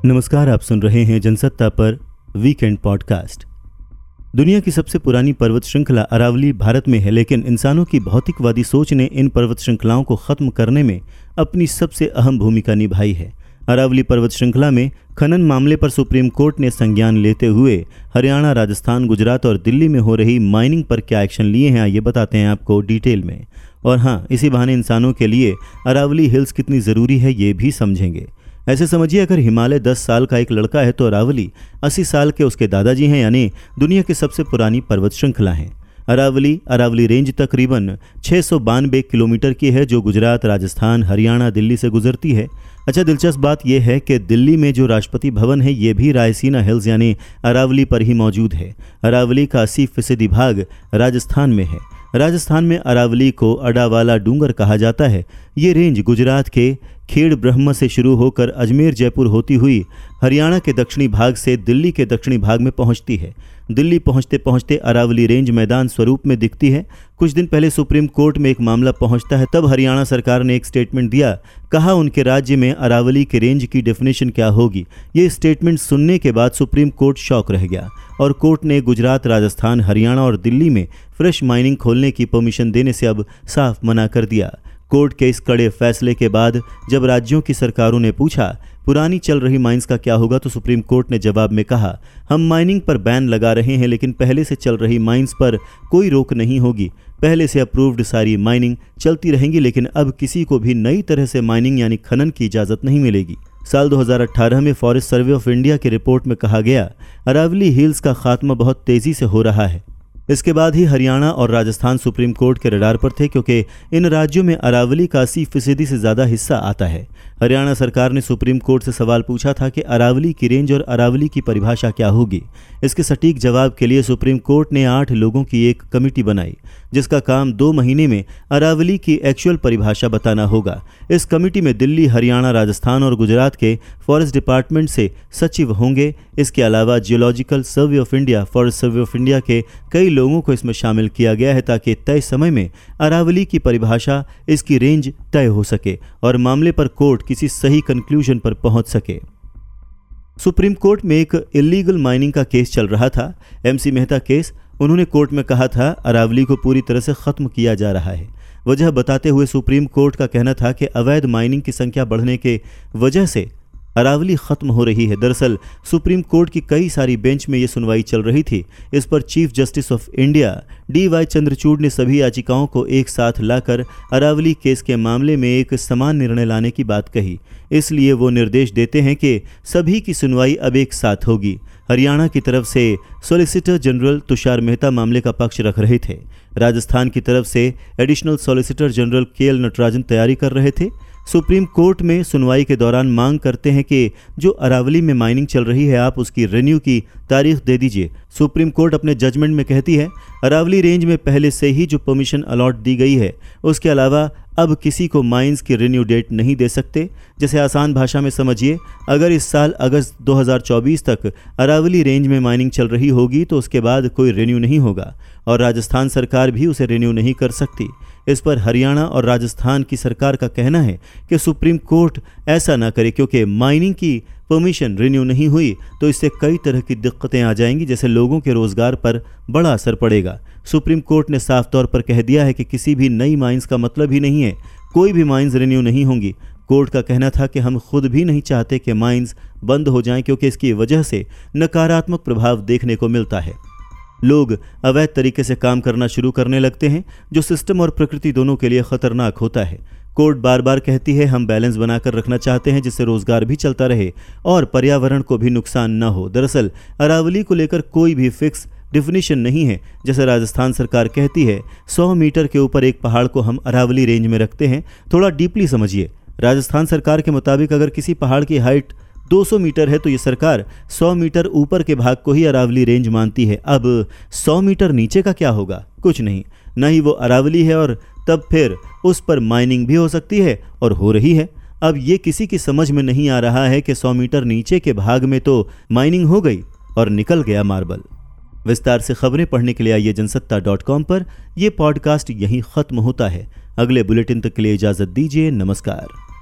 नमस्कार, आप सुन रहे हैं जनसत्ता पर वीकेंड पॉडकास्ट। दुनिया की सबसे पुरानी पर्वत श्रृंखला अरावली भारत में है, लेकिन इंसानों की भौतिकवादी सोच ने इन पर्वत श्रृंखलाओं को खत्म करने में अपनी सबसे अहम भूमिका निभाई है। अरावली पर्वत श्रृंखला में खनन मामले पर सुप्रीम कोर्ट ने संज्ञान लेते हुए हरियाणा, राजस्थान, गुजरात और दिल्ली में हो रही माइनिंग पर क्या एक्शन लिए हैं, ये बताते हैं आपको डिटेल में। और हाँ, इसी बहाने इंसानों के लिए अरावली हिल्स कितनी ज़रूरी है ये भी समझेंगे। ऐसे समझिए, अगर हिमालय 10 साल का एक लड़का है तो अरावली 80 साल के उसके दादाजी हैं, यानी दुनिया की सबसे पुरानी पर्वत श्रृंखला है। अरावली रेंज तकरीबन 692 किलोमीटर की है, जो गुजरात, राजस्थान, हरियाणा, दिल्ली से गुजरती है। अच्छा, दिलचस्प बात यह है कि दिल्ली में जो राष्ट्रपति भवन है ये भी रायसीना हिल्स यानी अरावली पर ही मौजूद है। अरावली का 80% भाग राजस्थान में है। राजस्थान में अरावली को अडावाला डूंगर कहा जाता है। ये रेंज गुजरात के खेड़ ब्रह्म से शुरू होकर अजमेर, जयपुर होती हुई हरियाणा के दक्षिणी भाग से दिल्ली के दक्षिणी भाग में पहुंचती है। दिल्ली पहुंचते पहुंचते अरावली रेंज मैदान स्वरूप में दिखती है। कुछ दिन पहले सुप्रीम कोर्ट में एक मामला पहुंचता है, तब हरियाणा सरकार ने एक स्टेटमेंट दिया। कहा उनके राज्य में अरावली के रेंज की डेफिनेशन क्या होगी। ये स्टेटमेंट सुनने के बाद सुप्रीम कोर्ट शॉक रह गया और कोर्ट ने गुजरात, राजस्थान, हरियाणा और दिल्ली में फ्रेश माइनिंग खोलने की परमिशन देने से अब साफ मना कर दिया। कोर्ट के इस कड़े फैसले के बाद जब राज्यों की सरकारों ने पूछा पुरानी चल रही माइंस का क्या होगा, तो सुप्रीम कोर्ट ने जवाब में कहा, हम माइनिंग पर बैन लगा रहे हैं, लेकिन पहले से चल रही माइंस पर कोई रोक नहीं होगी। पहले से अप्रूव्ड सारी माइनिंग चलती रहेंगी, लेकिन अब किसी को भी नई तरह से माइनिंग यानी खनन की इजाज़त नहीं मिलेगी। साल 2018 में फॉरेस्ट सर्वे ऑफ इंडिया की रिपोर्ट में कहा गया, अरावली हिल्स का खात्मा बहुत तेज़ी से हो रहा है। इसके बाद ही हरियाणा और राजस्थान सुप्रीम कोर्ट के रडार पर थे, क्योंकि इन राज्यों में अरावली का 80% से ज़्यादा हिस्सा आता है। हरियाणा सरकार ने सुप्रीम कोर्ट से सवाल पूछा था कि अरावली की रेंज और अरावली की परिभाषा क्या होगी। इसके सटीक जवाब के लिए सुप्रीम कोर्ट ने 8 लोगों की एक कमेटी बनाई, जिसका काम 2 महीने में अरावली की एक्चुअल परिभाषा बताना होगा। इस कमेटी में दिल्ली, हरियाणा, राजस्थान और गुजरात के फॉरेस्ट डिपार्टमेंट से सचिव होंगे। इसके अलावा geological survey of India, forest survey of India के कई लोगों को इसमें शामिल किया गया है, ताकि तय समय में अरावली की परिभाषा, इसकी रेंज तय हो सके और मामले पर कोर्ट किसी सही कंक्लूजन पर पहुंच सके। सुप्रीम कोर्ट में एक इलीगल माइनिंग का केस चल रहा था, MC मेहता केस। उन्होंने कोर्ट में कहा था अरावली को पूरी तरह से खत्म किया जा रहा है। वजह बताते हुए सुप्रीम कोर्ट का कहना था कि अवैध माइनिंग की संख्या बढ़ने के वजह से अरावली खत्म हो रही है। दरअसल सुप्रीम कोर्ट की कई सारी बेंच में ये सुनवाई चल रही थी। इस पर chief justice of India DY Chandrachud ने सभी याचिकाओं को एक साथ लाकर अरावली केस के मामले में एक समान निर्णय लाने की बात कही। इसलिए वो निर्देश देते हैं कि सभी की सुनवाई अब एक साथ होगी। हरियाणा की तरफ से सॉलिसिटर जनरल तुषार मेहता मामले का पक्ष रख रहे थे। राजस्थान की तरफ से additional solicitor general KL Natarajan तैयारी कर रहे थे। सुप्रीम कोर्ट में सुनवाई के दौरान मांग करते हैं कि जो अरावली में माइनिंग चल रही है, आप उसकी रिन्यू की तारीख दे दीजिए। सुप्रीम कोर्ट अपने जजमेंट में कहती है, अरावली रेंज में पहले से ही जो परमिशन अलॉट दी गई है, उसके अलावा अब किसी को माइंस की रिन्यू डेट नहीं दे सकते। जैसे आसान भाषा में समझिए, अगर इस साल अगस्त 2024 तक अरावली रेंज में माइनिंग चल रही होगी तो उसके बाद कोई रिन्यू नहीं होगा और राजस्थान सरकार भी उसे रिन्यू नहीं कर सकती। इस पर हरियाणा और राजस्थान की सरकार का कहना है कि सुप्रीम कोर्ट ऐसा ना करे, क्योंकि माइनिंग की परमिशन रिन्यू नहीं हुई तो इससे कई तरह की दिक्कतें आ जाएंगी, जैसे लोगों के रोजगार पर बड़ा असर पड़ेगा। सुप्रीम कोर्ट ने साफ तौर पर कह दिया है कि किसी भी नई माइंस का मतलब ही नहीं है कोई भी माइंस रिन्यू नहीं होंगी। कोर्ट का कहना था कि हम खुद भी नहीं चाहते कि माइंस बंद हो जाएं, क्योंकि इसकी वजह से नकारात्मक प्रभाव देखने को मिलता है। लोग अवैध तरीके से काम करना शुरू करने लगते हैं, जो सिस्टम और प्रकृति दोनों के लिए खतरनाक होता है। कोर्ट बार बार कहती है हम बैलेंस बनाकर रखना चाहते हैं, जिससे रोजगार भी चलता रहे और पर्यावरण को भी नुकसान न हो। दरअसल अरावली को लेकर कोई भी फिक्स डिफिनीशन नहीं है। जैसे राजस्थान सरकार कहती है 100 मीटर के ऊपर एक पहाड़ को हम अरावली रेंज में रखते हैं। थोड़ा डीपली समझिए, राजस्थान सरकार के मुताबिक अगर किसी पहाड़ की हाइट 200 मीटर है तो ये सरकार 100 मीटर ऊपर के भाग को ही अरावली रेंज मानती है। अब 100 मीटर नीचे का क्या होगा? कुछ नहीं, न ही वो अरावली है और तब फिर उस पर माइनिंग भी हो सकती है और हो रही है। अब ये किसी की समझ में नहीं आ रहा है कि 100 मीटर नीचे के भाग में तो माइनिंग हो गई और निकल गया मार्बल। विस्तार से खबरें पढ़ने के लिए आइए जनसत्ता.com पर। यह पॉडकास्ट यहीं खत्म होता है। अगले बुलेटिन तक के लिए इजाजत दीजिए। नमस्कार।